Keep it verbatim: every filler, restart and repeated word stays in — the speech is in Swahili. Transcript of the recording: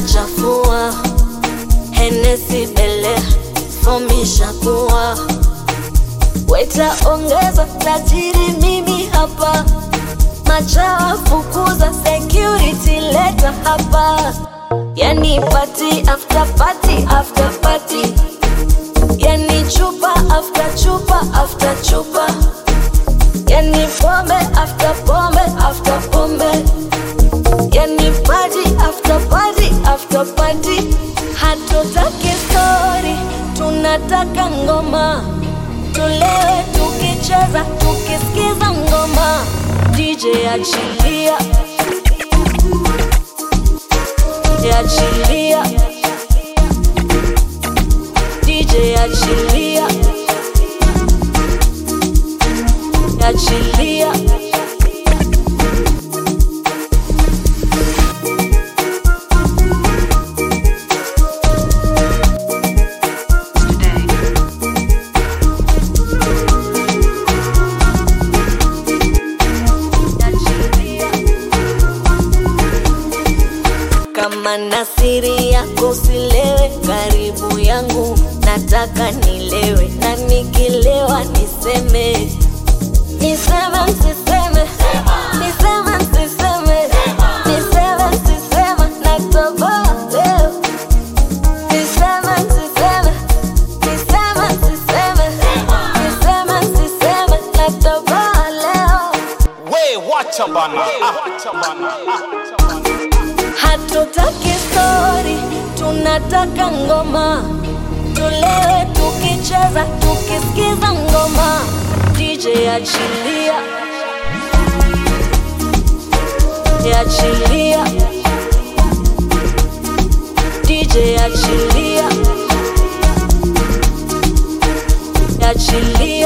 unachafua. Hennessy Bele fomisha kuwa. Weta ongeza tajiri mimi hapa. Machawa fukuza security leta hapa. Yani party after party after party. Yani chupa after chupa after chupa. Yani pombe after pombe after pombe. Yani party after party after party. Hatutaki story, tunataka ngoma. Tulewe tukicheza, tukisikiza ngoma. D J achilia, achilia. D J achilia, achilia. Kama nasiri yako usilewe karibu yangu. Nataka nilewe na nikilewa niseme. Niseme msiseme, niseme msiseme, niseme msiseme natoboa leo. Niseme msiseme, niseme msiseme, niseme msiseme natoboa leo. We wacha bana, wacha bana. Hatutaki story, tunataka ngoma. Tulewe tukicheza, tukisikiza ngoma. D J achilia, achilia. D J achilia, achilia.